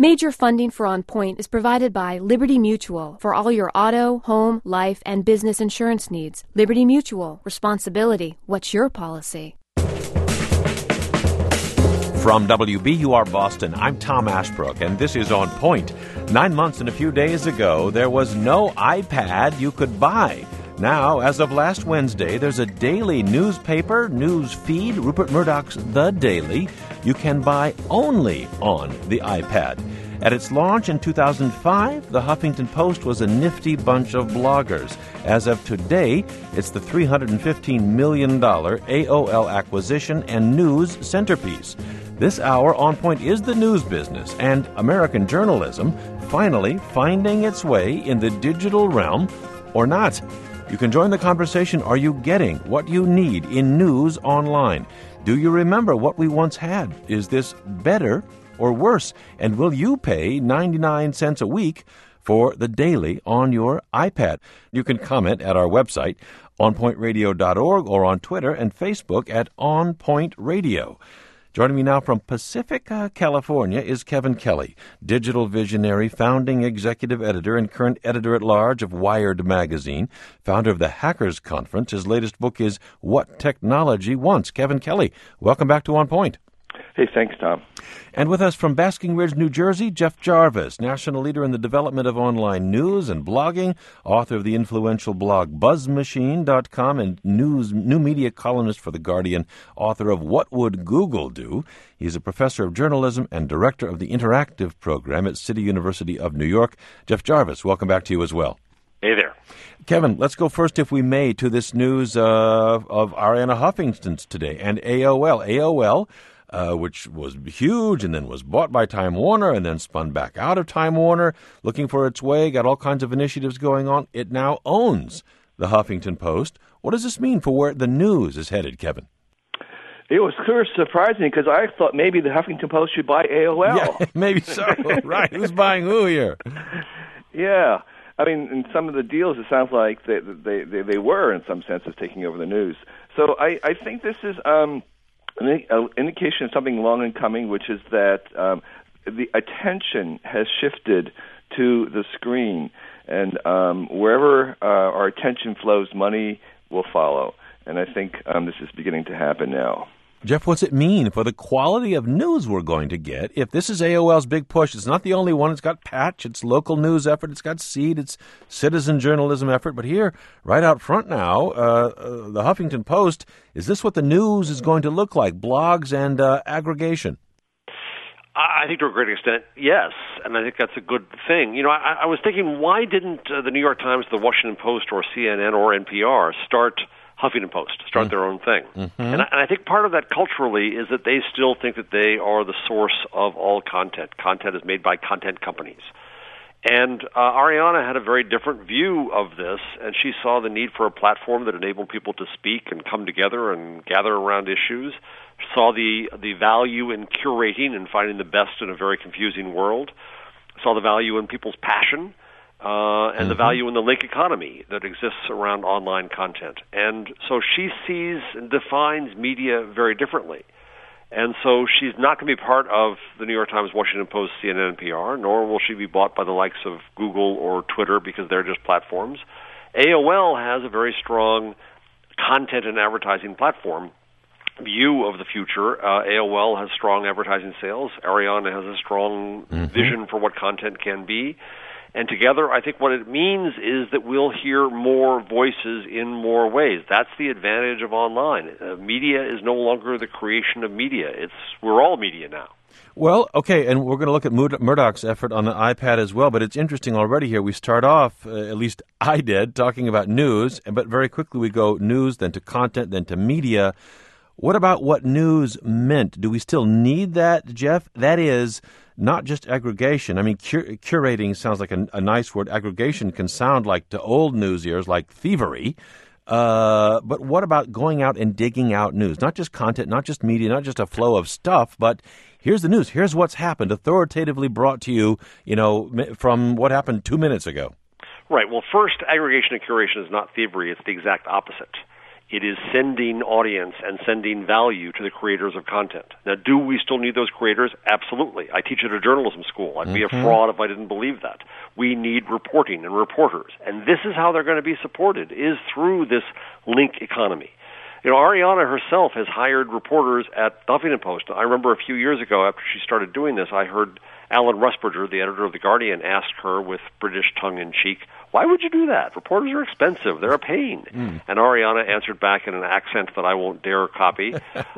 Major funding for On Point is provided by Liberty Mutual for all your auto, home, life, and business insurance needs. Liberty Mutual. Responsibility. What's your policy? From WBUR Boston, I'm Tom Ashbrook, and this is On Point. 9 months and a few days ago, there was no iPad you could buy. Now, as of last Wednesday, there's a daily newspaper, news feed, Rupert Murdoch's The Daily, you can buy only on the iPad. At its launch in 2005, the Huffington Post was a nifty bunch of bloggers. As of today, it's the $315 million AOL acquisition and news centerpiece. This hour, On Point is the news business and American journalism finally finding its way in the digital realm or not. You can join the conversation. Are you getting what you need in news online? Do you remember what we once had? Is this better or worse? And will you pay 99 cents a week for the Daily on your iPad? You can comment at our website, onpointradio.org, or on Twitter and Facebook at On Point Radio. Joining me now from Pacifica, California, is Kevin Kelly, digital visionary, founding executive editor, and current editor-at-large of Wired magazine, founder of the Hackers Conference. His latest book is What Technology Wants. Kevin Kelly, welcome back to On Point. Hey, thanks, Tom. And with us from Basking Ridge, New Jersey, Jeff Jarvis, national leader in the development of online news and blogging, author of the influential blog BuzzMachine.com, and new media columnist for The Guardian, author of What Would Google Do? He's a professor of journalism and director of the Interactive program at City University of New York. Jeff Jarvis, welcome back to you as well. Hey there. Kevin, let's go first, if we may, to this news of Arianna Huffington's today and AOL. AOL, which was huge and then was bought by Time Warner and then spun back out of Time Warner, looking for its way, got all kinds of initiatives going on. It now owns the Huffington Post. What does this mean for where the news is headed, Kevin? It was sort of surprising because I thought maybe the Huffington Post should buy AOL. Yeah, maybe so. Right. Who's buying who here? Yeah. I mean, in some of the deals, it sounds like they were, in some sense, of taking over the news. So I think this is an indication of something long in coming, which is that the attention has shifted to the screen, and wherever our attention flows, money will follow. And I think this is beginning to happen now. Jeff, what's it mean for the quality of news we're going to get? If this is AOL's big push, it's not the only one. It's got Patch, it's local news effort, it's got Seed, it's citizen journalism effort. But here, right out front now, the Huffington Post, is this what the news is going to look like, blogs and aggregation? I think to a great extent, yes, and I think that's a good thing. You know, I was thinking, why didn't the New York Times, the Washington Post, or CNN, or NPR start Huffington Post, start their own thing? Mm-hmm. And I think part of that culturally is that they still think that they are the source of all content. Content is made by content companies. And Arianna had a very different view of this, and she saw the need for a platform that enabled people to speak and come together and gather around issues, saw the value in curating and finding the best in a very confusing world, saw the value in people's passion, and the value in the link economy that exists around online content. And so she sees and defines media very differently. And so she's not going to be part of the New York Times, Washington Post, CNN, NPR, nor will she be bought by the likes of Google or Twitter because they're just platforms. AOL has a very strong content and advertising platform view of the future. AOL has strong advertising sales. Arianna has a strong vision for what content can be. And together, I think what it means is that we'll hear more voices in more ways. That's the advantage of online. Media is no longer the creation of media. We're all media now. Well, okay, and we're going to look at Murdoch's effort on the iPad as well, but it's interesting already here. We start off, at least I did, talking about news, but very quickly we go news, then to content, then to media. What about what news meant? Do we still need that, Jeff? That is not just aggregation. I mean, curating sounds like a nice word. Aggregation can sound like, to old news ears, like thievery. But what about going out and digging out news? Not just content, not just media, not just a flow of stuff, but here's the news. Here's what's happened, authoritatively brought to you, from what happened 2 minutes ago. Right. Well, first, aggregation and curation is not thievery. It's the exact opposite. It is sending audience and sending value to the creators of content. Now, do we still need those creators? Absolutely. I teach at a journalism school. I'd be a fraud if I didn't believe that. We need reporting and reporters. And this is how they're going to be supported, is through this link economy. Ariana herself has hired reporters at the Huffington Post. I remember a few years ago, after she started doing this, I heard Alan Rusbridger, the editor of The Guardian, ask her with British tongue-in-cheek, why would you do that? Reporters are expensive. They're a pain. And Ariana answered back in an accent that I won't dare copy,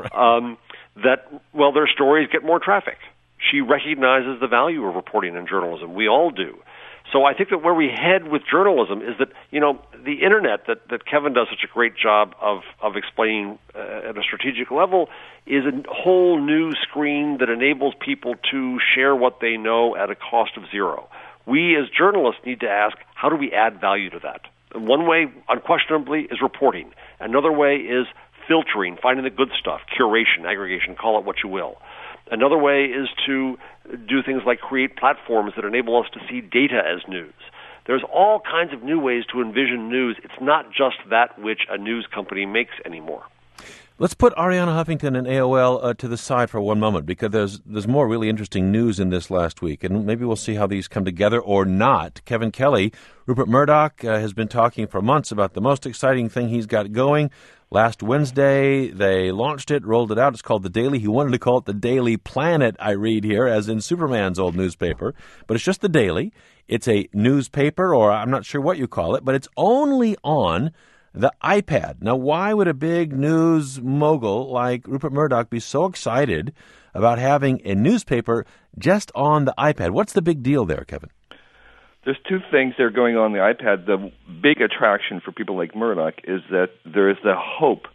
that their stories get more traffic. She recognizes the value of reporting in journalism. We all do. So I think that where we head with journalism is that, the Internet that Kevin does such a great job of explaining at a strategic level is a whole new screen that enables people to share what they know at a cost of zero. We as journalists need to ask, how do we add value to that? And one way, unquestionably, is reporting. Another way is filtering, finding the good stuff, curation, aggregation, call it what you will. Another way is to do things like create platforms that enable us to see data as news. There's all kinds of new ways to envision news. It's not just that which a news company makes anymore. Let's put Ariana Huffington and AOL to the side for one moment, because there's more really interesting news in this last week, and maybe we'll see how these come together or not. Kevin Kelly, Rupert Murdoch, has been talking for months about the most exciting thing he's got going. Last Wednesday, they launched it, rolled it out. It's called The Daily. He wanted to call it The Daily Planet, I read here, as in Superman's old newspaper. But it's just The Daily. It's a newspaper, or I'm not sure what you call it, but it's only on the iPad. Now, why would a big news mogul like Rupert Murdoch be so excited about having a newspaper just on the iPad? What's the big deal there, Kevin? There's two things that are going on the iPad. The big attraction for people like Murdoch is that there is the hope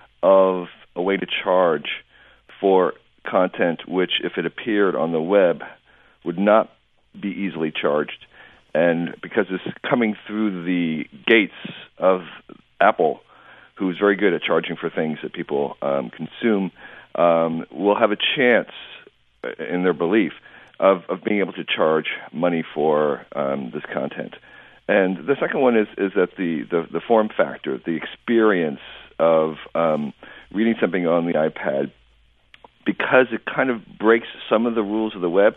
of a way to charge for content which, if it appeared on the web, would not be easily charged. And because it's coming through the gates of Apple, who's very good at charging for things that people consume, will have a chance, in their belief, of being able to charge money for this content. And the second one is that the form factor, the experience of reading something on the iPad, because it kind of breaks some of the rules of the web,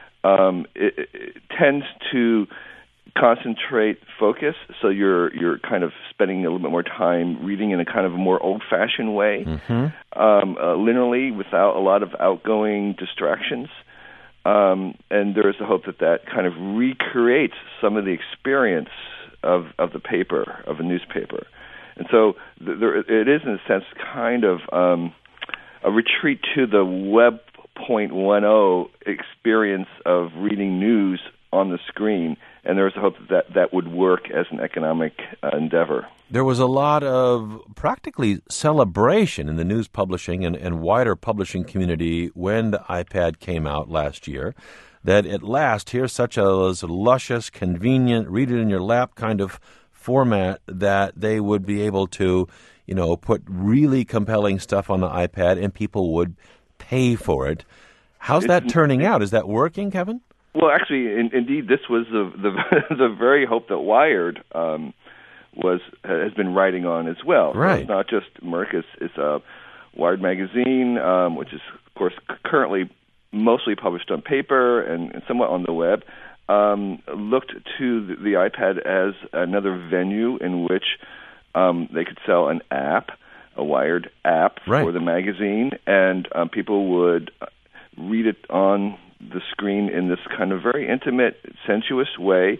it tends to concentrate focus, so you're kind of spending a little bit more time reading in a kind of a more old-fashioned way, linearly, without a lot of outgoing distractions. And there is a hope that kind of recreates some of the experience of the paper, of a newspaper. And so it is, in a sense, kind of a retreat to the Web 0.10 experience of reading news on the screen, and there is a hope that would work as an economic endeavor. There was a lot of practically celebration in the news publishing and wider publishing community when the iPad came out last year, that at last here's such a luscious, convenient, read it in your lap kind of format that they would be able to, put really compelling stuff on the iPad and people would pay for it. How's that turning out? Is that working, Kevin? Well, actually, indeed, this was the very hope that Wired has been writing on as well. Right. So it's not just Merck. It's Wired magazine, which is, of course, currently mostly published on paper and somewhat on the web, looked to the iPad as another venue in which they could sell an app, a Wired app for the magazine, and people would read it on the screen in this kind of very intimate, sensuous way,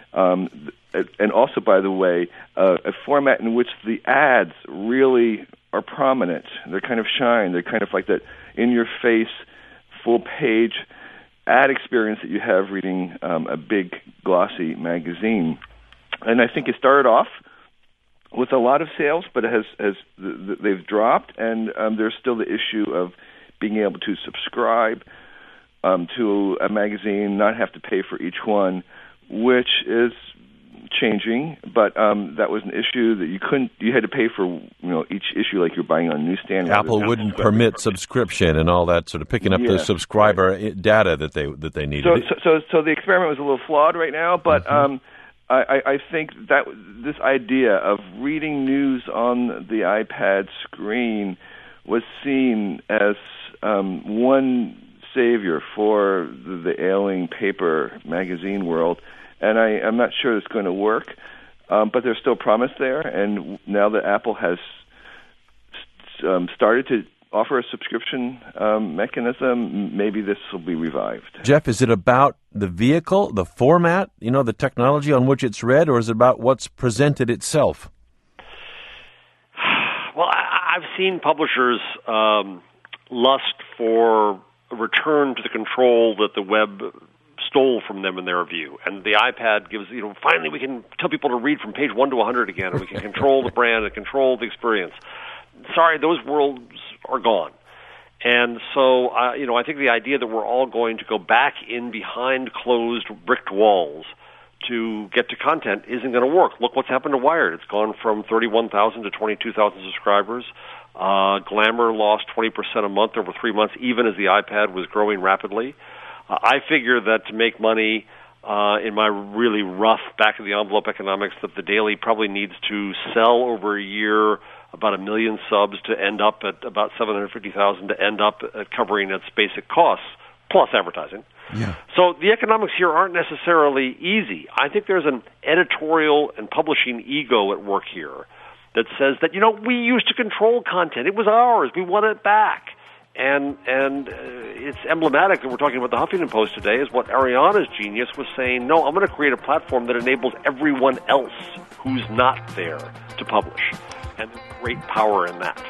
and also, by the way, a format in which the ads really are prominent. They kind of shine. They're kind of like that in-your-face, full-page ad experience that you have reading a big, glossy magazine. And I think it started off with a lot of sales, but they've dropped, and there's still the issue of being able to subscribe to a magazine, not have to pay for each one, which is changing. But that was an issue that you had to pay for, each issue like you're buying on a newsstand. Apple wouldn't permit subscription and all that, sort of picking up the subscriber data that they needed. So the experiment was a little flawed right now, but I think that this idea of reading news on the iPad screen was seen as one savior for the ailing paper magazine world, and I'm not sure it's going to work, but there's still promise there, and now that Apple has started to offer a subscription mechanism, maybe this will be revived. Jeff, is it about the vehicle, the format, the technology on which it's read, or is it about what's presented itself? Well, I've seen publishers lust for a return to the control that the web stole from them in their view. And the iPad gives, finally we can tell people to read from page 1 to 100 again, and we can control the brand and control the experience. Sorry, those worlds are gone. And so, I think the idea that we're all going to go back in behind closed bricked walls to get to content isn't going to work. Look what's happened to Wired. It's gone from 31,000 to 22,000 subscribers. Glamour lost 20% a month over 3 months, even as the iPad was growing rapidly. I figure that to make money in my really rough back-of-the-envelope economics, that the Daily probably needs to sell over a year about 1 million subs to end up at about 750,000 to end up at covering its basic costs, plus advertising. Yeah. So the economics here aren't necessarily easy. I think there's an editorial and publishing ego at work here that says that, we used to control content. It was ours. We want it back. And it's emblematic that we're talking about the Huffington Post today is what Ariana's genius was saying, no, I'm going to create a platform that enables everyone else who's not there to publish. And there's great power in that.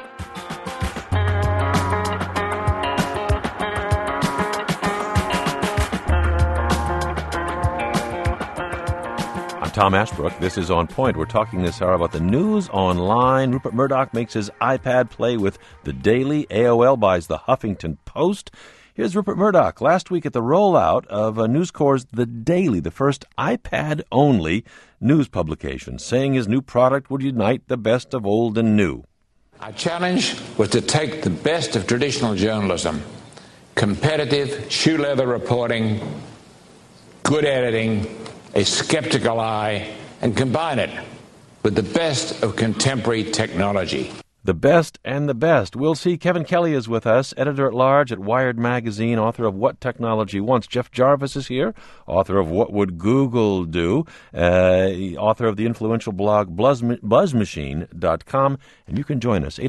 I'm Tom Ashbrook. This is On Point. We're talking this hour about the news online. Rupert Murdoch makes his iPad play with the Daily. AOL buys the Huffington Post. Here's Rupert Murdoch last week at the rollout of News Corp's The Daily, the first iPad-only news publication, saying his new product would unite the best of old and new. Our challenge was to take the best of traditional journalism, competitive, shoe-leather reporting, good editing, a skeptical eye, and combine it with the best of contemporary technology. The best and the best. We'll see. Kevin Kelly is with us, editor-at-large at Wired Magazine, author of What Technology Wants. Jeff Jarvis is here, author of What Would Google Do, author of the influential blog buzzmachine.com. And you can join us,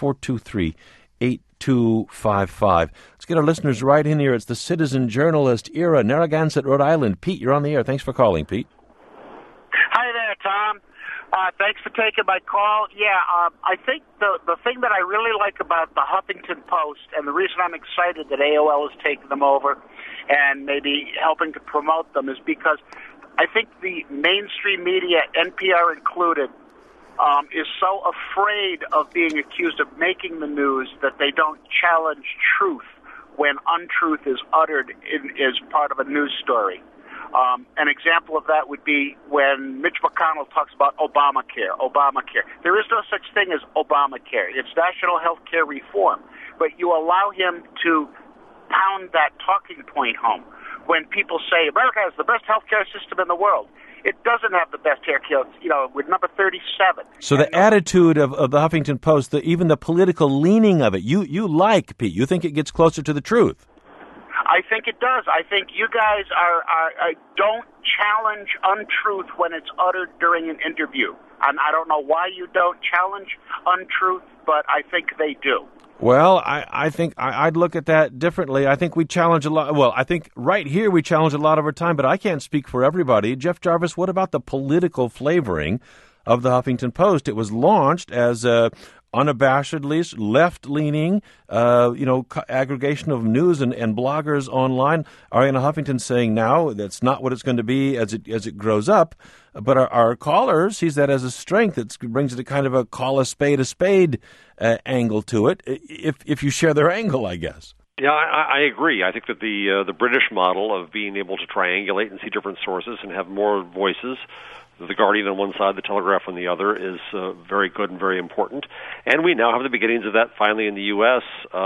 800-423-8255. Let's get our listeners right in here. It's the citizen journalist era, Narragansett, Rhode Island. Pete, you're on the air. Thanks for calling, Pete. Hi there, Tom. Thanks for taking my call. I think the thing that I really like about the Huffington Post, and the reason I'm excited that AOL is taking them over and maybe helping to promote them, is because I think the mainstream media, NPR included, is so afraid of being accused of making the news that they don't challenge truth when untruth is uttered as part of a news story. An example of that would be when Mitch McConnell talks about Obamacare. There is no such thing as Obamacare. It's national health care reform. But you allow him to pound that talking point home. When people say America has the best health care system in the world, it doesn't have the best health care. We're number 37. So the attitude of the Huffington Post, even the political leaning of it, you like, Pete. You think it gets closer to the truth. I think it does. I think you guys don't challenge untruth when it's uttered during an interview. And I don't know why you don't challenge untruth, but I think they do. Well, I think I'd look at that differently. I think we challenge a lot. Well, I think right here we challenge a lot of our time, but I can't speak for everybody. Jeff Jarvis, what about the political flavoring of the Huffington Post? It was launched as unabashedly left-leaning, aggregation of news and bloggers online. Ariana Huffington saying now that's not what it's going to be as it grows up. But our caller sees that as a strength. It brings it a kind of a call a spade angle to it, if you share their angle, I guess. Yeah, I agree. I think that the British model of being able to triangulate and see different sources and have more voices, the Guardian on one side, the Telegraph on the other, is very good and very important. And we now have the beginnings of that finally in the U.S.,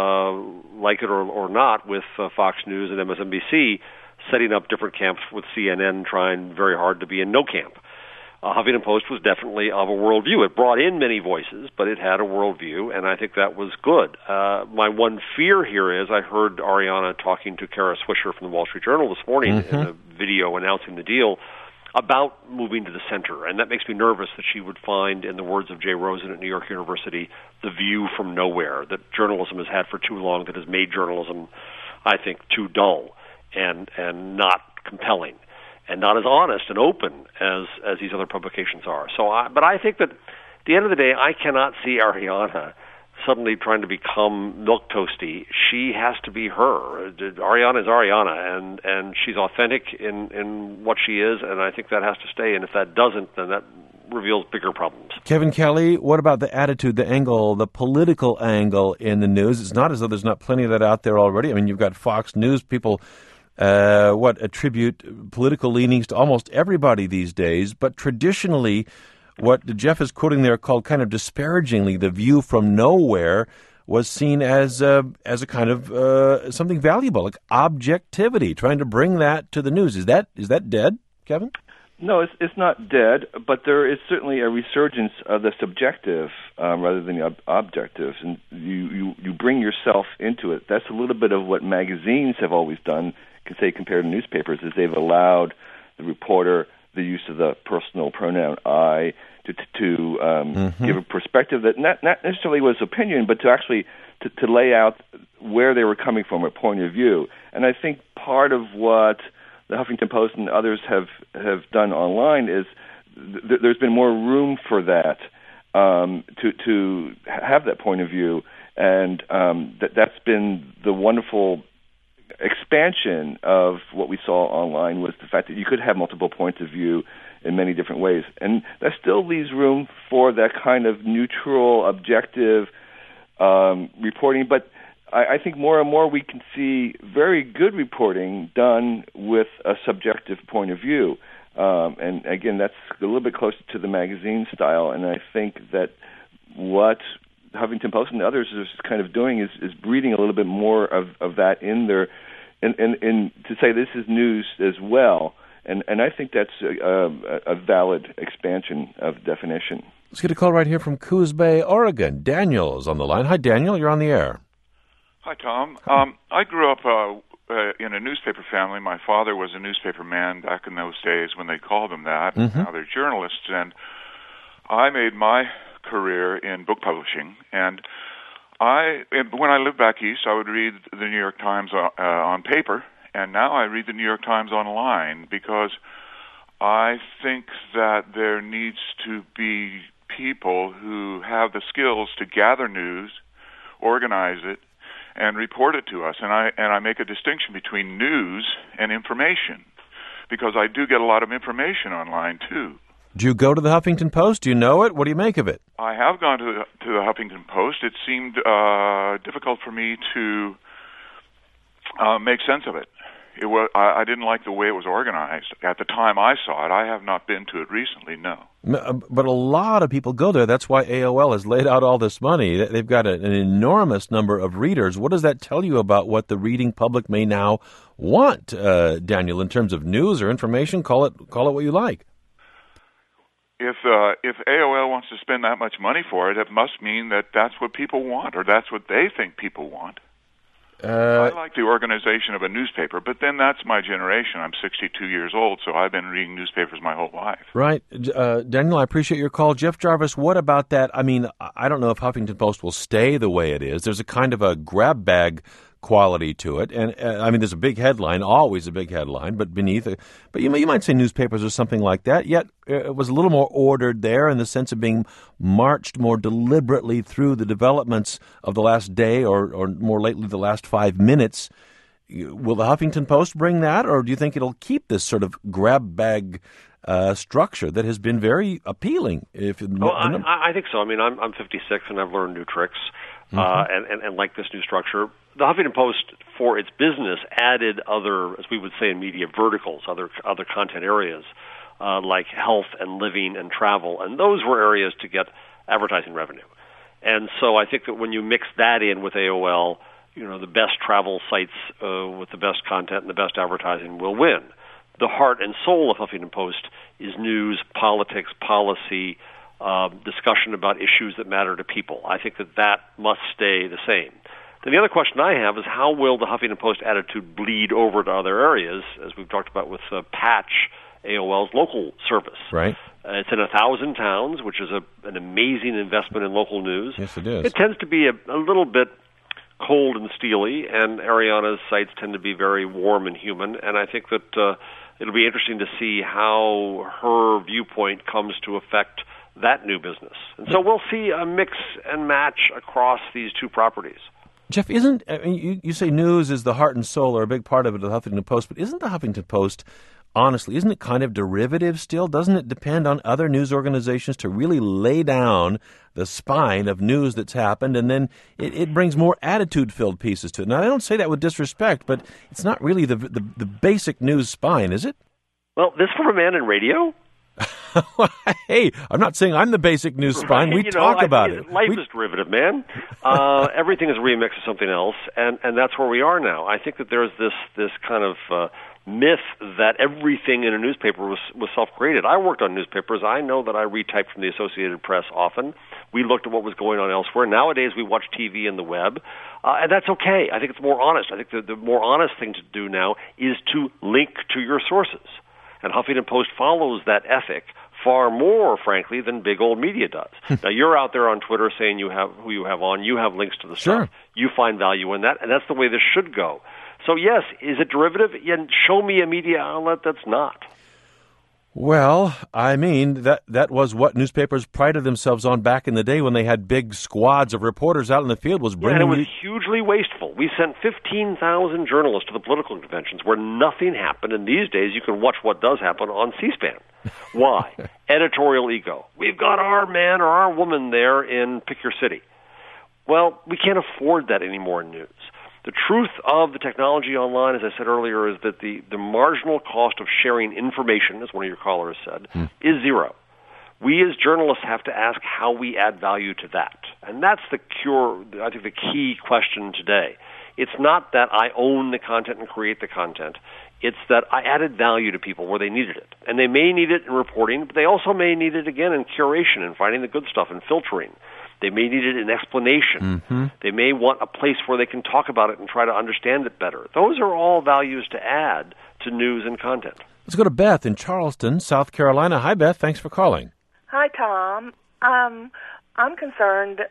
like it or not, with Fox News and MSNBC setting up different camps with CNN trying very hard to be in no camp. Huffington Post was definitely of a worldview. It brought in many voices, but it had a worldview, and I think that was good. My one fear here is I heard Arianna talking to Kara Swisher from the Wall Street Journal this morning in a video announcing the deal about moving to the center, and that makes me nervous that she would find, in the words of Jay Rosen at New York University, the view from nowhere that journalism has had for too long, that has made journalism, I think, too dull and not compelling, and not as honest and open as these other publications are. But I think that at the end of the day, I cannot see Arianna suddenly trying to become milquetoasty. She has to be her. Arianna is Arianna, and she's authentic in what she is, and I think that has to stay. And if that doesn't, then that reveals bigger problems. Kevin Kelly, what about the attitude, the angle, the political angle in the news? It's not as though there's not plenty of that out there already. I mean, you've got Fox News, people attribute political leanings to almost everybody these days, but traditionally, what Jeff is quoting there, called kind of disparagingly the view from nowhere, was seen as a kind of something valuable, like objectivity, trying to bring that to the news. Is that dead, Kevin? No, it's not dead, but there is certainly a resurgence of the subjective rather than the objective, and you bring yourself into it. That's a little bit of what magazines have always done, say compared to newspapers, is they've allowed the reporter the use of the personal pronoun I to give a perspective that not necessarily was opinion, but to actually to lay out where they were coming from, a point of view. And I think part of what the Huffington Post and others have done online is there's been more room for that, to have that point of view, and that's been the wonderful expansion of what we saw online, was the fact that you could have multiple points of view in many different ways. And that still leaves room for that kind of neutral, objective reporting. But I think more and more we can see very good reporting done with a subjective point of view. And again, that's a little bit closer to the magazine style. And I think that what Huffington Post and others are kind of doing is breeding a little bit more of that in their, and to say this is news as well. And I think that's a valid expansion of definition. Let's get a call right here from Coos Bay, Oregon. Daniel's on the line. Hi, Daniel. You're on the air. Hi, Tom. I grew up in a newspaper family. My father was a newspaper man back in those days when they called them that. Now they're journalists. And I made my career in book publishing. And when I lived back east, I would read the New York Times on paper. And now I read the New York Times online because I think that there needs to be people who have the skills to gather news, organize it, and report it to us. And I make a distinction between news and information because I do get a lot of information online too. Do you go to the Huffington Post? Do you know it? What do you make of it? I have gone to the Huffington Post. It seemed difficult for me to make sense of it. I didn't like the way it was organized at the time I saw it. I have not been to it recently, no. But a lot of people go there. That's why AOL has laid out all this money. They've got an enormous number of readers. What does that tell you about what the reading public may now want, Daniel, in terms of news or information? Call it what you like. If AOL wants to spend that much money for it, it must mean that that's what people want, or that's what they think people want. I like the organization of a newspaper, but then that's my generation. I'm 62 years old, so I've been reading newspapers my whole life. Right. Daniel, I appreciate your call. Jeff Jarvis, what about that? I mean, I don't know if Huffington Post will stay the way it is. There's a kind of a grab bag quality to it. And I mean, there's a big headline, always a big headline, but beneath it. But you might say newspapers or something like that. Yet it was a little more ordered there in the sense of being marched more deliberately through the developments of the last day or more lately the last 5 minutes. Will the Huffington Post bring that, or do you think it'll keep this sort of grab bag structure that has been very appealing? I think so. I mean, I'm 56 and I've learned new tricks. And like this new structure. The Huffington Post, for its business, added other, as we would say in media, verticals, other content areas, like health and living and travel, and those were areas to get advertising revenue. And so I think that when you mix that in with AOL, the best travel sites with the best content and the best advertising will win. the heart and soul of Huffington Post is news, politics, policy, discussion about issues that matter to people. I think that must stay the same. Then the other question I have is how will the Huffington Post attitude bleed over to other areas, as we've talked about with Patch, AOL's local service. Right. It's in 1,000 towns, which is an amazing investment in local news. Yes, it is. It tends to be a little bit cold and steely, and Ariana's sites tend to be very warm and human, and I think that it'll be interesting to see how her viewpoint comes to affect that new business. And so we'll see a mix and match across these two properties. Jeff, you say news is the heart and soul, or a big part of it, the Huffington Post, but isn't the Huffington Post, honestly, isn't it kind of derivative still? Doesn't it depend on other news organizations to really lay down the spine of news that's happened, and then it brings more attitude-filled pieces to it? Now, I don't say that with disrespect, but it's not really the basic news spine, is it? Well, this from a man in radio? Hey, I'm not saying I'm the basic news spine. We talk about it. Life is derivative, man. Everything is a remix of something else, and that's where we are now. I think that there's this kind of myth that everything in a newspaper was self-created. I worked on newspapers. I know that I retyped from the Associated Press often. We looked at what was going on elsewhere. Nowadays, we watch TV and the web, and that's okay. I think it's more honest. I think the more honest thing to do now is to link to your sources. And Huffington Post follows that ethic far more, frankly, than big old media does. Now, you're out there on Twitter saying you have who you have on. You have links to the stuff. You find value in that, and that's the way this should go. So, yes, is it derivative? Yeah, show me a media outlet that's not. Well, I mean, that was what newspapers prided themselves on back in the day when they had big squads of reporters out in the field. And it was hugely wasteful. We sent 15,000 journalists to the political conventions where nothing happened, and these days you can watch what does happen on C-SPAN. Why? Editorial ego. We've got our man or our woman there in pick your city. Well, we can't afford that anymore in news. The truth of the technology online, as I said earlier, is that the marginal cost of sharing information, as one of your callers said, is zero. We as journalists have to ask how we add value to that. And that's the key question today. It's not that I own the content and create the content. It's that I added value to people where they needed it. And they may need it in reporting, but they also may need it, again, in curation and finding the good stuff and filtering. They may need it in explanation. Mm-hmm. They may want a place where they can talk about it and try to understand it better. Those are all values to add to news and content. Let's go to Beth in Charleston, South Carolina. Hi, Beth. Thanks for calling. Hi, Tom. I'm concerned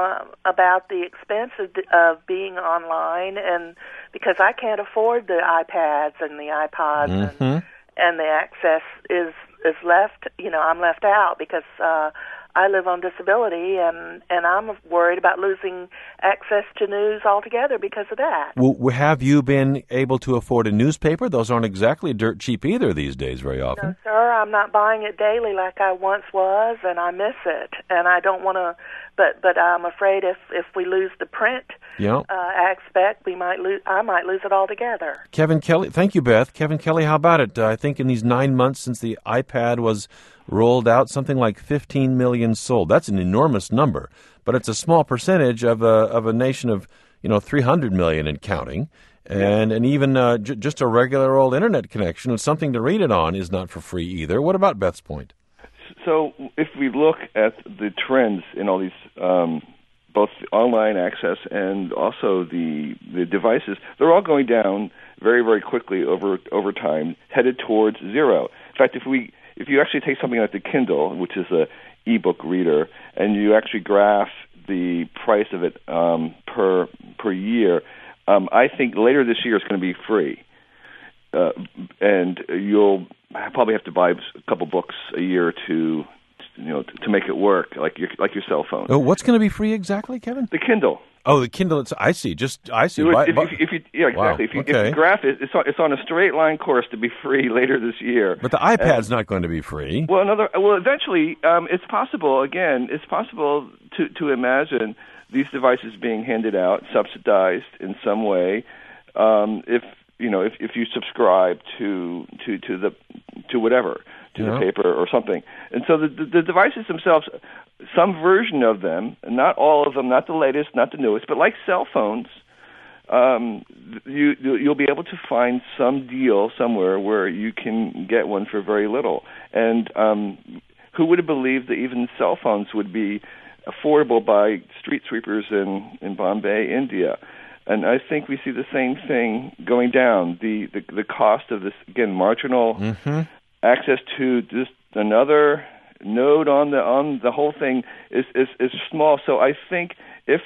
about the expense of being online, and because I can't afford the iPads and the iPods, and the access is left. I'm left out because I live on disability, and I'm worried about losing access to news altogether because of that. Well, have you been able to afford a newspaper? Those aren't exactly dirt cheap either these days very often. No, sir, I'm not buying it daily like I once was, and I miss it. And I don't want to, but I'm afraid if we lose the print aspect, I might lose it altogether. Kevin Kelly, thank you, Beth. Kevin Kelly, how about it? I think in these 9 months since the iPad was rolled out, something like 15 million sold. That's an enormous number, but it's a small percentage of a nation of 300 million and counting. And even just a regular old internet connection with something to read it on is not for free either. What about Beth's point? So if we look at the trends in all these, both the online access and also the devices, they're all going down very, very quickly over time, headed towards zero. In fact, if you actually take something like the Kindle, which is a ebook reader, and you actually graph the price of it per year, I think later this year it's going to be free, and you'll probably have to buy a couple books a year to make it work, like your cell phone. Oh, what's going to be free exactly, Kevin? The Kindle. Oh, the Kindle. I see. Exactly. Wow. If you graph it, it's on a straight line course to be free later this year. But the iPad's not going to be free. Well, eventually, it's possible. Again, it's possible to imagine these devices being handed out, subsidized in some way. If you subscribe to whatever, to the paper or something. And so the devices themselves, some version of them, not all of them, not the latest, not the newest, but like cell phones, you'll be able to find some deal somewhere where you can get one for very little. And who would have believed that even cell phones would be affordable by street sweepers in Bombay, India? And I think we see the same thing going down. The cost of this, again, marginal access to just another node on the whole thing is small. So I think if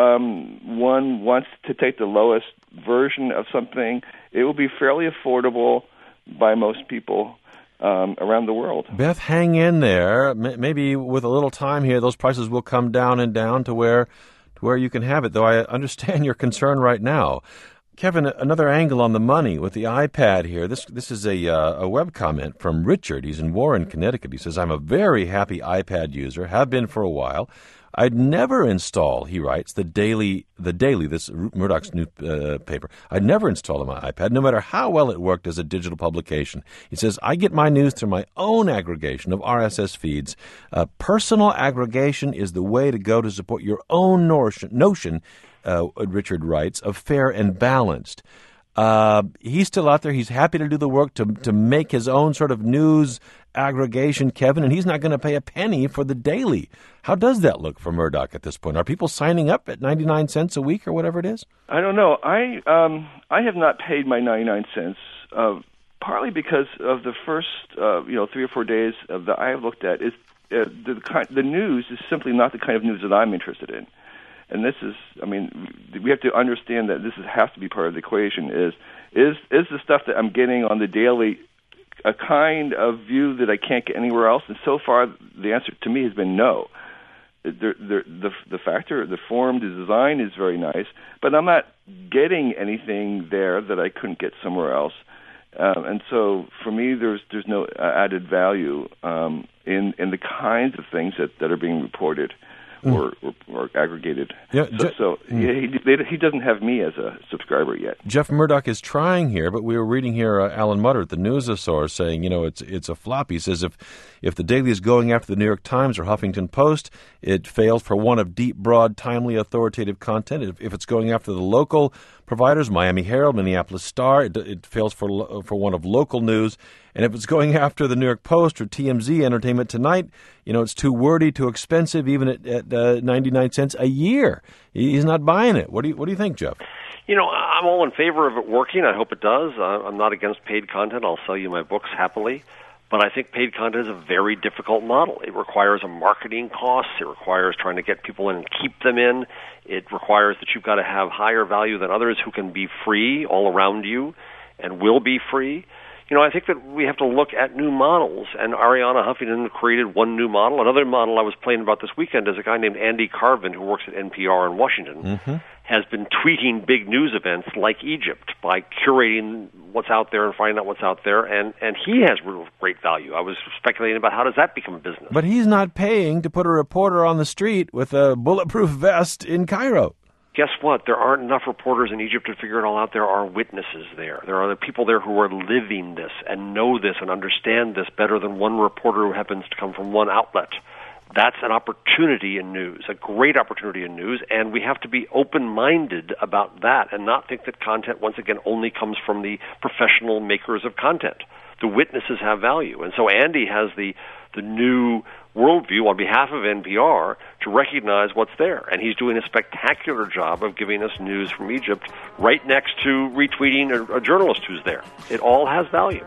one wants to take the lowest version of something, it will be fairly affordable by most people around the world. Beth, hang in there. Maybe with a little time here, those prices will come down and down to where you can have it, though I understand your concern right now. Kevin, another angle on the money with the iPad here. This is a web comment from Richard. He's in Warren, Connecticut. He says, I'm a very happy iPad user, have been for a while. I'd never install, he writes, the Daily, this Murdoch's new paper. I'd never install on my iPad, no matter how well it worked as a digital publication. He says, I get my news through my own aggregation of RSS feeds. Personal aggregation is the way to go to support your own notion, Richard writes, of fair and balanced. He's still out there. He's happy to do the work to make his own sort of news aggregation, Kevin, and he's not going to pay a penny for the Daily. How does that look for Murdoch at this point? Are people signing up at 99 cents a week or whatever it is? I don't know. I have not paid my 99 cents, partly because of the first 3 or 4 days that I have looked at. Is the news is simply not the kind of news that I'm interested in. And this is, we have to understand that this has to be part of the equation. Is the stuff that I'm getting on the Daily a kind of view that I can't get anywhere else? And so far, the answer to me has been no. The factor, the form, the design is very nice, but I'm not getting anything there that I couldn't get somewhere else. And so, for me, there's no added value in the kinds of things that are being reported or aggregated. Yeah, he doesn't have me as a subscriber yet. Jeff Murdoch is trying here, but we were reading here Alan Mutter at the Newsosaurus saying, it's a flop. He says if the Daily is going after the New York Times or Huffington Post, it fails for want of deep, broad, timely, authoritative content. If it's going after the local providers, Miami Herald, Minneapolis Star, it fails for want of local news. And if it's going after the New York Post or TMZ, Entertainment Tonight, it's too wordy, too expensive, even at 99 cents a year. He's not buying it. What do you think, Jeff? I'm all in favor of it working. I hope it does. I'm not against paid content. I'll sell you my books happily. But I think paid content is a very difficult model. It requires a marketing cost. It requires trying to get people in and keep them in. It requires that you've got to have higher value than others who can be free all around you and will be free. I think that we have to look at new models, and Arianna Huffington created one new model. Another model I was playing about this weekend is a guy named Andy Carvin, who works at NPR in Washington, has been tweeting big news events like Egypt by curating what's out there and finding out what's out there, and he has real great value. I was speculating about how does that become a business. But he's not paying to put a reporter on the street with a bulletproof vest in Cairo. Guess what? There aren't enough reporters in Egypt to figure it all out. There are witnesses there. There are the people there who are living this and know this and understand this better than one reporter who happens to come from one outlet. That's an opportunity in news, a great opportunity in news, and we have to be open-minded about that and not think that content, once again, only comes from the professional makers of content. The witnesses have value. And so Andy has the new worldview on behalf of NPR to recognize what's there. And he's doing a spectacular job of giving us news from Egypt right next to retweeting a journalist who's there. It all has value.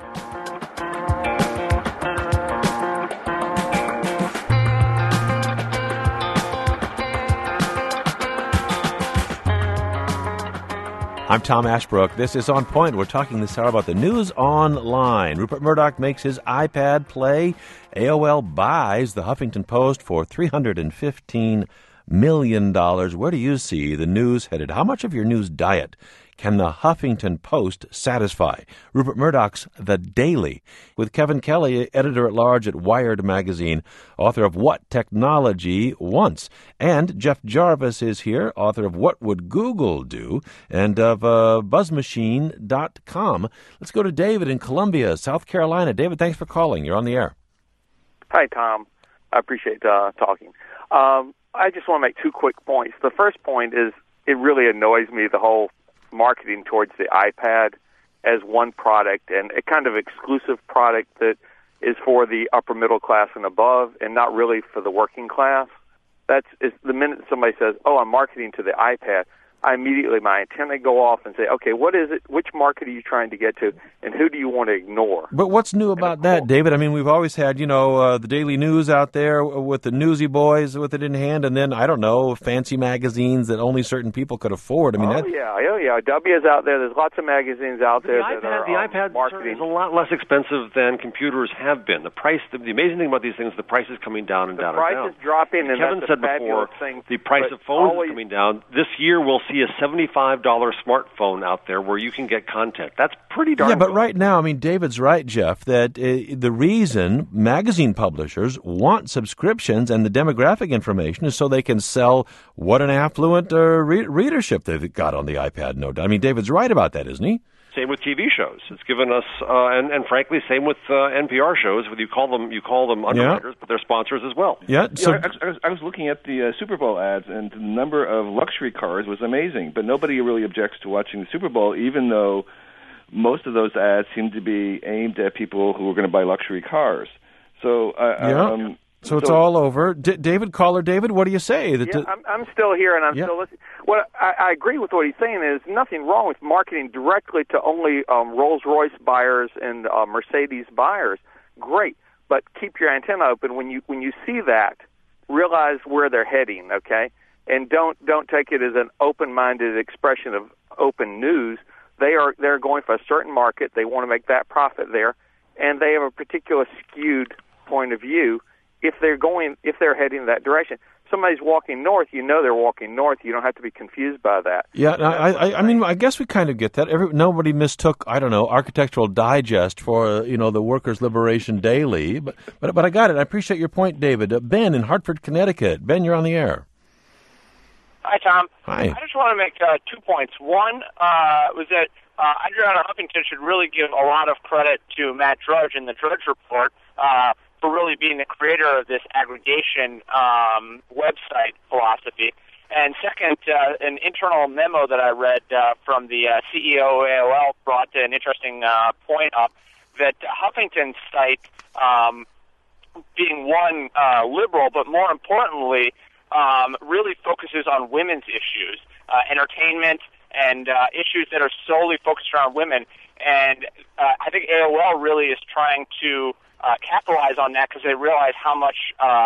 I'm Tom Ashbrook. This is On Point. We're talking this hour about the news online. Rupert Murdoch makes his iPad play. AOL buys the Huffington Post for $315 million. Where do you see the news headed? How much of your news diet can the Huffington Post satisfy? Rupert Murdoch's The Daily, with Kevin Kelly, editor-at-large at Wired magazine, author of What Technology Wants. And Jeff Jarvis is here, author of What Would Google Do, and of BuzzMachine.com. Let's go to David in Columbia, South Carolina. David, thanks for calling. You're on the air. Hi, Tom. I appreciate talking. I just want to make two quick points. The first point is it really annoys me, the whole marketing towards the iPad as one product and a kind of exclusive product that is for the upper middle class and above and not really for the working class. Is the minute somebody says, "Oh, I'm marketing to the iPad," my antenna go off and say, "Okay, what is it? Which market are you trying to get to, and who do you want to ignore?" But what's new about that, David? I mean, we've always had, the Daily News out there with the newsy boys with it in hand, and then, I don't know, fancy magazines that only certain people could afford. I mean, yeah. W is out there. There's lots of magazines out there the iPad marketing. is a lot less expensive than computers have been. The price, the amazing thing about these things, the price is coming down and down and down. The price is dropping, and Kevin that's said a fabulous before, thing. the price of phones is coming down. This year, we'll see a $75 smartphone out there where you can get content. That's pretty darn good. Yeah, but right now, I mean, David's right, Jeff, that the reason magazine publishers want subscriptions and the demographic information is so they can sell what an affluent readership they've got on the iPad, no doubt. I mean, David's right about that, isn't he? Same with TV shows. It's given us, and frankly, same with NPR shows. Whether you call them underwriters, but they're sponsors as well. Yeah. So I was looking at the Super Bowl ads, and the number of luxury cars was amazing. But nobody really objects to watching the Super Bowl, even though most of those ads seem to be aimed at people who are going to buy luxury cars. So So it's all over. David, caller David, what do you say? I'm still here, and I'm still listening. Well, I agree with what he's saying. There's nothing wrong with marketing directly to only Rolls-Royce buyers and Mercedes buyers. Great, but keep your antenna open when you see that. Realize where they're heading, okay? And don't take it as an open-minded expression of open news. They're going for a certain market. They want to make that profit there, and they have a particular skewed point of view. If they're heading that direction, somebody's walking north, they're walking north. You don't have to be confused by that. Yeah, I mean, I guess we kind of get that. Nobody mistook, I don't know, Architectural Digest for the Workers' Liberation Daily, but I got it. I appreciate your point, David. Ben in Hartford, Connecticut. Ben, you're on the air. Hi, Tom. Hi. I just want to make 2 points. One was that Adriana Huffington should really give a lot of credit to Matt Drudge in the Drudge Report for really being the creator of this aggregation website philosophy. And second, an internal memo that I read from the CEO of AOL brought an interesting point up that Huffington's site, being one liberal, but more importantly, really focuses on women's issues, entertainment, and issues that are solely focused around women. And I think AOL really is trying to capitalize on that because they realize how much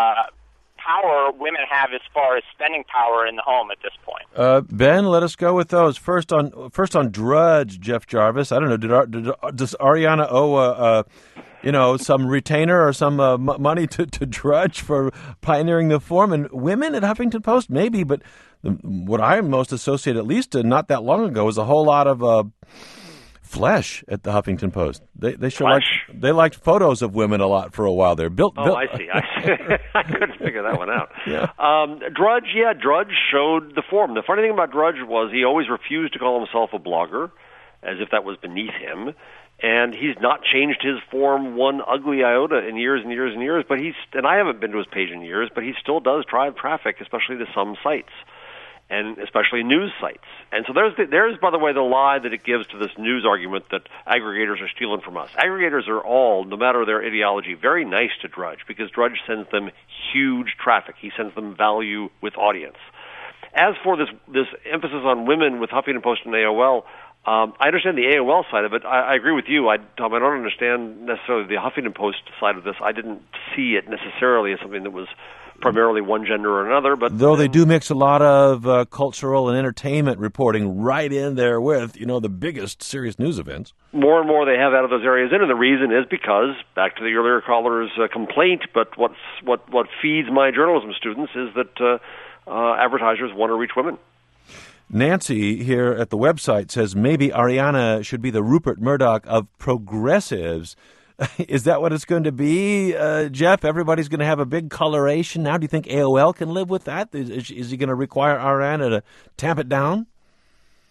power women have as far as spending power in the home at this point. Ben, let us go with those. First on Drudge, Jeff Jarvis. I don't know. Does Ariana owe some retainer or some money to Drudge for pioneering the form? And women at Huffington Post, maybe, but what I most associate, at least not that long ago, was a whole lot of flesh at the Huffington Post. They liked photos of women a lot for a while there. I see. I couldn't figure that one out. Yeah. Drudge showed the form. The funny thing about Drudge was he always refused to call himself a blogger, as if that was beneath him. And he's not changed his form one ugly iota in years and years and years. But and I haven't been to his page in years, but he still does drive traffic, especially to some sites, and especially news sites. And so there's, by the way, the lie that it gives to this news argument that aggregators are stealing from us. Aggregators are all, no matter their ideology, very nice to Drudge because Drudge sends them huge traffic. He sends them value with audience. As for this emphasis on women with Huffington Post and AOL, I understand the AOL side of it. I agree with you, Tom. I don't understand necessarily the Huffington Post side of this. I didn't see it necessarily as something that was primarily one gender or another. But though they do mix a lot of cultural and entertainment reporting right in there with, the biggest serious news events. More and more they have out of those areas in, and the reason is because, back to the earlier caller's complaint, but what feeds my journalism students is that advertisers want to reach women. Nancy here at the website says maybe Ariana should be the Rupert Murdoch of progressives. Is that what it's going to be, Jeff? Everybody's going to have a big coloration now. Do you think AOL can live with that? Is he going to require Ariana to tamp it down?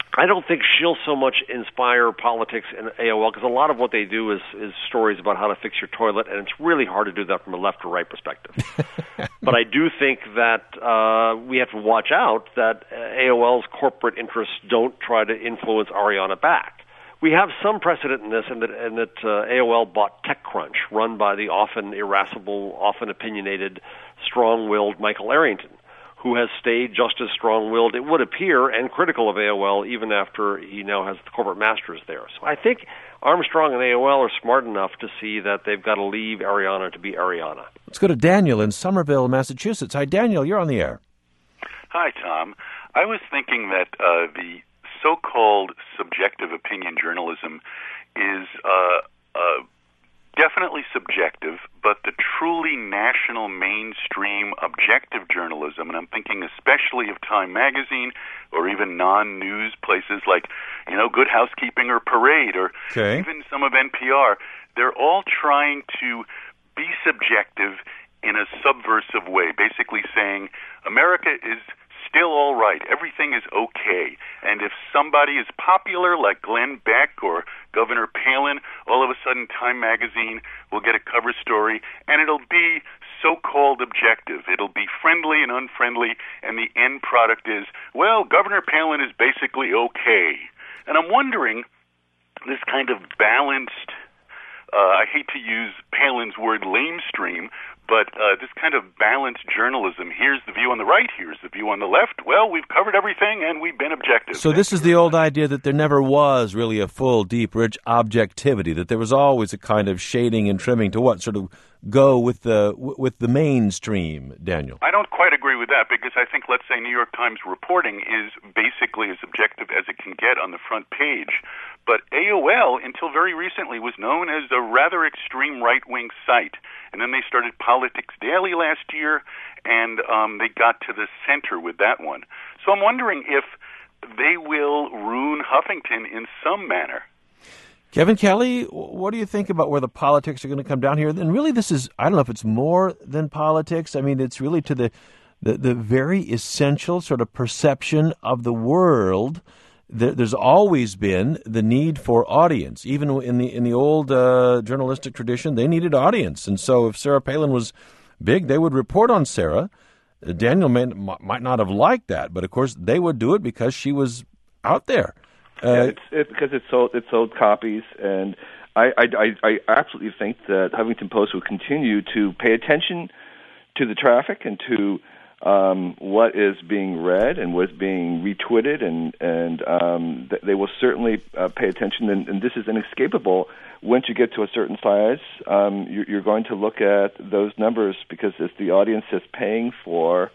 I don't think she'll so much inspire politics in AOL, because a lot of what they do is stories about how to fix your toilet, and it's really hard to do that from a left or right perspective. But I do think that we have to watch out that AOL's corporate interests don't try to influence Ariana back. We have some precedent in this, in that AOL bought TechCrunch, run by the often irascible, often opinionated, strong-willed Michael Arrington, who has stayed just as strong-willed, it would appear, and critical of AOL even after he now has the corporate masters there. So I think Armstrong and AOL are smart enough to see that they've got to leave Ariana to be Ariana. Let's go to Daniel in Somerville, Massachusetts. Hi, Daniel. You're on the air. Hi, Tom. I was thinking that the so-called subjective opinion journalism is definitely subjective, but the truly national mainstream objective journalism, and I'm thinking especially of Time Magazine or even non-news places like, Good Housekeeping or Parade or even some of NPR, they're all trying to be subjective in a subversive way, basically saying America is still all right. Everything is okay. And if somebody is popular like Glenn Beck or Governor Palin, all of a sudden Time Magazine will get a cover story, and it'll be so-called objective. It'll be friendly and unfriendly, and the end product is, well, Governor Palin is basically okay. And I'm wondering, this kind of balanced, I hate to use Palin's word lamestream, but this kind of balanced journalism, here's the view on the right, here's the view on the left. Well, we've covered everything, and we've been objective. So this is the old idea that there never was really a full, deep, rich objectivity, that there was always a kind of shading and trimming to what sort of go with the mainstream, Daniel. I don't quite agree with that, because I think, let's say, New York Times reporting is basically as objective as it can get on the front page. But AOL, until very recently, was known as a rather extreme right-wing site. And then they started Politics Daily last year, and they got to the center with that one. So I'm wondering if they will ruin Huffington in some manner. Kevin Kelly, what do you think about where the politics are going to come down here? And really, this is, I don't know if it's more than politics. I mean, it's really to the very essential sort of perception of the world. There's always been the need for audience. Even in the old journalistic tradition, they needed audience. And so if Sarah Palin was big, they would report on Sarah. Daniel might not have liked that, but of course they would do it because she was out there. It's because it sold copies, and I absolutely think that Huffington Post will continue to pay attention to the traffic and to what is being read and what is being retweeted, and they will certainly pay attention. And this is inescapable. Once you get to a certain size, you're going to look at those numbers because it's the audience that's paying for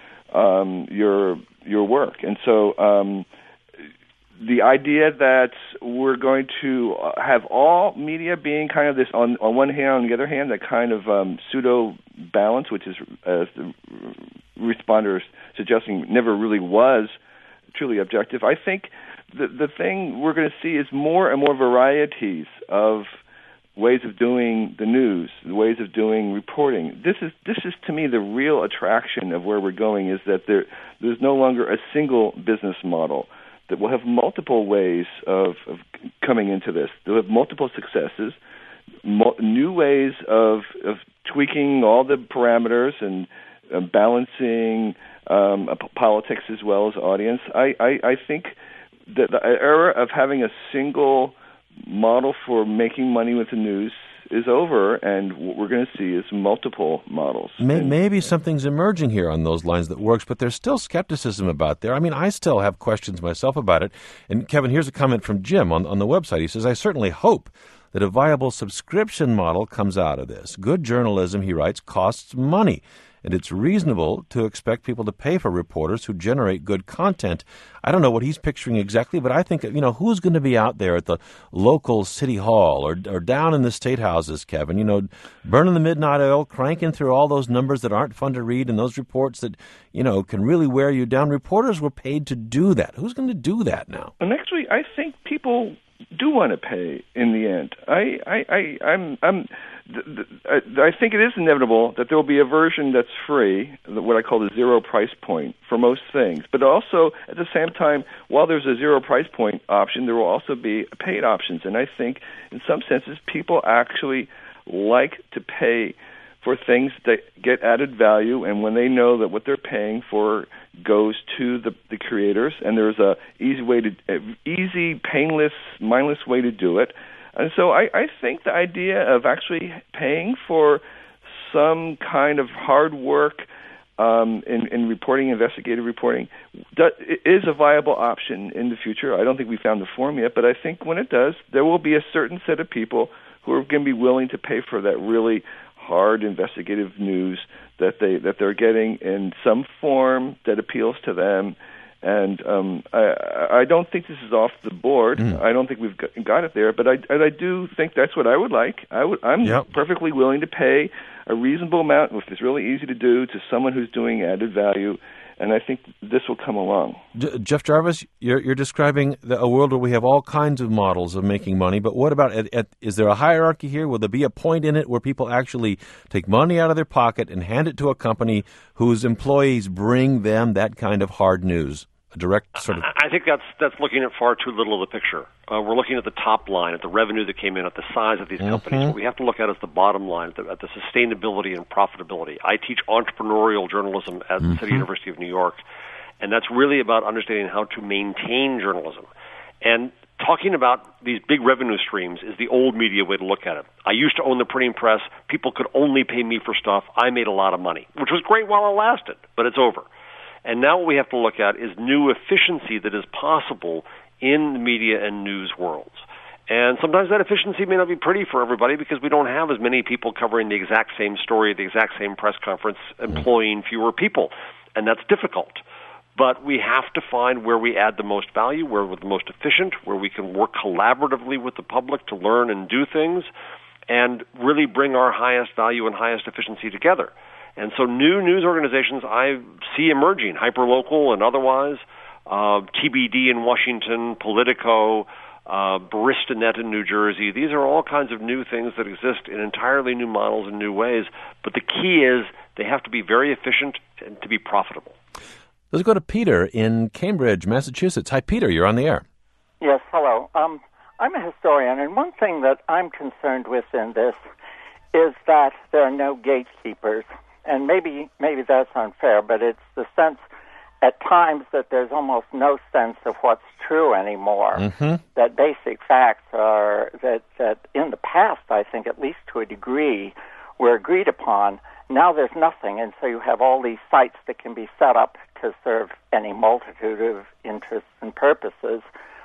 your work, and so. The idea that we're going to have all media being kind of this on one hand, on the other hand, that kind of pseudo balance, which is, as the responders suggesting, never really was truly objective. I think the thing we're going to see is more and more varieties of ways of doing the news, ways of doing reporting. This is to me the real attraction of where we're going, is that there's no longer a single business model. That will have multiple ways of coming into this. They'll have multiple successes, new ways of tweaking all the parameters and balancing politics as well as audience. I think that the era of having a single model for making money with the news is over, and what we're going to see is multiple models. Maybe something's emerging here on those lines that works, but there's still skepticism about there. I mean, I still have questions myself about it. And Kevin, here's a comment from Jim on the website. He says, I certainly hope that a viable subscription model comes out of this. Good journalism, he writes, costs money. And it's reasonable to expect people to pay for reporters who generate good content. I don't know what he's picturing exactly, but I think, who's going to be out there at the local city hall or down in the state houses, Kevin, burning the midnight oil, cranking through all those numbers that aren't fun to read and those reports that, can really wear you down. Reporters were paid to do that. Who's going to do that now? And actually, I think people do want to pay in the end. I think it is inevitable that there will be a version that's free, what I call the zero price point for most things. But also, at the same time, while there's a zero price point option, there will also be paid options. And I think, in some senses, people actually like to pay for things that get added value, and when they know that what they're paying for goes to the creators, and there's a easy, painless, mindless way to do it. And so I think the idea of actually paying for some kind of hard work in reporting, investigative reporting, is a viable option in the future. I don't think we found the form yet, but I think when it does, there will be a certain set of people who are going to be willing to pay for that really hard investigative news that they're getting in some form that appeals to them. And I don't think this is off the board. I don't think we've got it there, but I do think that's what I would like. I'm perfectly willing to pay a reasonable amount, if it's really easy to do, to someone who's doing added value. And I think this will come along. Jeff Jarvis, you're describing a world where we have all kinds of models of making money, but what about, is there a hierarchy here? Will there be a point in it where people actually take money out of their pocket and hand it to a company whose employees bring them that kind of hard news? A direct sort of... I think that's looking at far too little of the picture. We're looking at the top line, at the revenue that came in, at the size of these companies. What we have to look at is the bottom line, at the sustainability and profitability. I teach entrepreneurial journalism at the City University of New York, and that's really about understanding how to maintain journalism. And talking about these big revenue streams is the old media way to look at it. I used to own the printing press. People could only pay me for stuff. I made a lot of money, which was great while it lasted, but it's over. And now what we have to look at is new efficiency that is possible in the media and news worlds. And sometimes that efficiency may not be pretty for everybody because we don't have as many people covering the exact same story at the exact same press conference, employing fewer people. And that's difficult. But we have to find where we add the most value, where we're the most efficient, where we can work collaboratively with the public to learn and do things, and really bring our highest value and highest efficiency together. And so new news organizations I see emerging, hyperlocal and otherwise, TBD in Washington, Politico, Baristanet in New Jersey. These are all kinds of new things that exist in entirely new models and new ways. But the key is they have to be very efficient and to be profitable. Let's go to Peter in Cambridge, Massachusetts. Hi, Peter. You're on the air. Yes, hello. I'm a historian, and one thing that I'm concerned with in this is that there are no gatekeepers. And maybe that's unfair, but it's the sense at times that there's almost no sense of what's true anymore. That basic facts are that in the past, I think, at least to a degree, were agreed upon. Now there's nothing, and so you have all these sites that can be set up to serve any multitude of interests and purposes.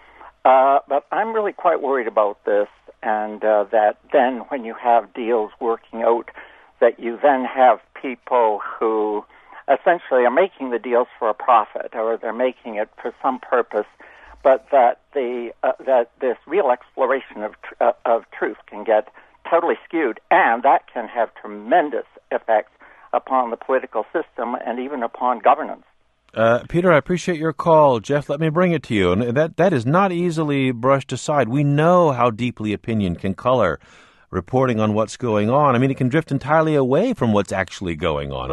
But I'm really quite worried about this, and that then when you have deals working out, that you then have people who essentially are making the deals for a profit, or they're making it for some purpose, but that that this real exploration of truth can get totally skewed, and that can have tremendous effects upon the political system and even upon governance. Peter, I appreciate your call. Jeff, let me bring it to you. And that is not easily brushed aside. We know how deeply opinion can color reporting on what's going on. I mean, it can drift entirely away from what's actually going on.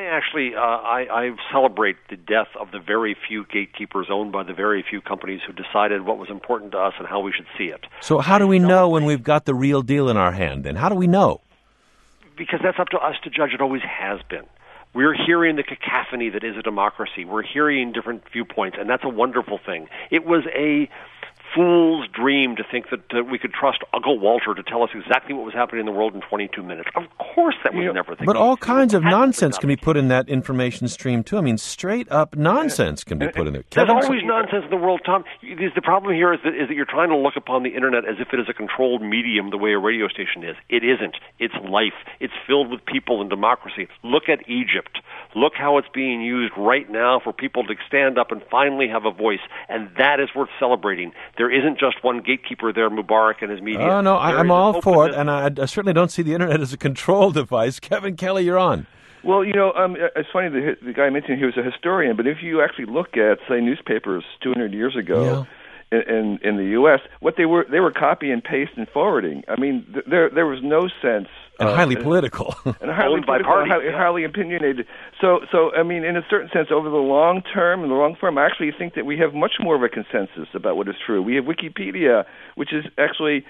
I celebrate the death of the very few gatekeepers owned by the very few companies who decided what was important to us and how we should see it. So how do we know when we've got the real deal in our hand, then? How do we know? Because that's up to us to judge. It always has been. We're hearing the cacophony that is a democracy. We're hearing different viewpoints, and that's a wonderful thing. It was a fool's dream to think that we could trust Uncle Walter to tell us exactly what was happening in the world in 22 minutes. Of course that was never the case. But all kinds of nonsense can be put in that information stream, too. I mean, straight-up nonsense can be put in there. There's always nonsense in the world, Tom. The problem here is that you're trying to look upon the Internet as if it is a controlled medium the way a radio station is. It isn't. It's life. It's filled with people and democracy. Look at Egypt. Look how it's being used right now for people to stand up and finally have a voice, and that is worth celebrating. There isn't just one gatekeeper there, Mubarak and his media. Oh, no, I'm all for it, and I certainly don't see the Internet as a control device. Kevin Kelly, you're on. Well, it's funny, the guy mentioned he was a historian, but if you actually look at, say, newspapers 200 years ago, in the U.S. What they were copy and paste and forwarding. I mean, there was no sense. And highly political. And highly political, highly opinionated. So I mean, in a certain sense, over the long term, in the long form, I actually think that we have much more of a consensus about what is true. We have Wikipedia, which is actually,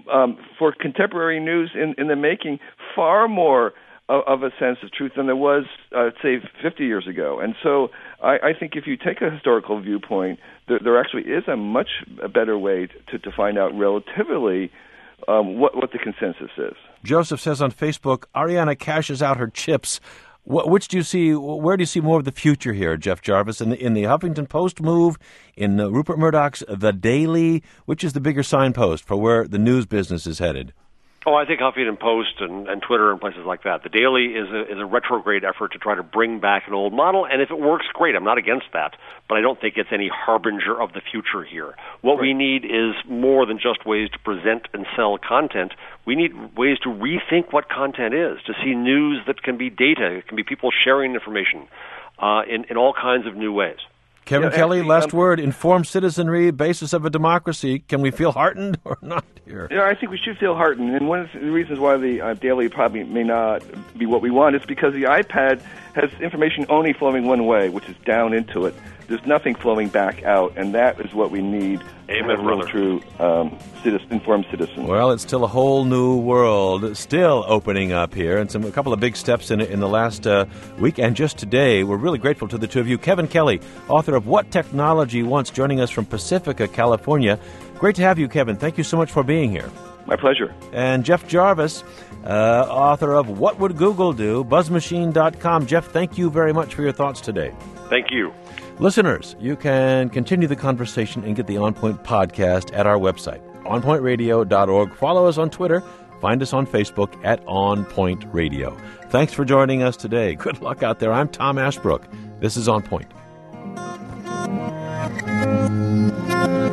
for contemporary news in the making, far more of a sense of truth than there was, say, 50 years ago. And so I think if you take a historical viewpoint, there actually is a much better way to find out relatively what the consensus is. Joseph says on Facebook, Ariana cashes out her chips. Which do you see? Where do you see more of the future here, Jeff Jarvis? In the Huffington Post move, in Rupert Murdoch's The Daily, which is the bigger signpost for where the news business is headed? Oh, I think Huffington Post and Twitter and places like that. The Daily is a retrograde effort to try to bring back an old model, and if it works, great. I'm not against that, but I don't think it's any harbinger of the future here. What we need is more than just ways to present and sell content. We need ways to rethink what content is, to see news that can be data, it can be people sharing information in all kinds of new ways. Kevin Kelly, last word, informed citizenry, basis of a democracy. Can we feel heartened or not here? Yeah, I think we should feel heartened. And one of the reasons why the Daily probably may not be what we want is because the iPad has information only flowing one way, which is down into it. There's nothing flowing back out, and that is what we need. Amen, to have a true informed citizen. Well, it's still a whole new world still opening up here, and a couple of big steps in the last week. And just today, we're really grateful to the two of you. Kevin Kelly, author of What Technology Wants, joining us from Pacifica, California. Great to have you, Kevin. Thank you so much for being here. My pleasure. And Jeff Jarvis, author of What Would Google Do, BuzzMachine.com. Jeff, thank you very much for your thoughts today. Thank you. Listeners, you can continue the conversation and get the On Point podcast at our website, onpointradio.org. Follow us on Twitter. Find us on Facebook at On Point Radio. Thanks for joining us today. Good luck out there. I'm Tom Ashbrook. This is On Point.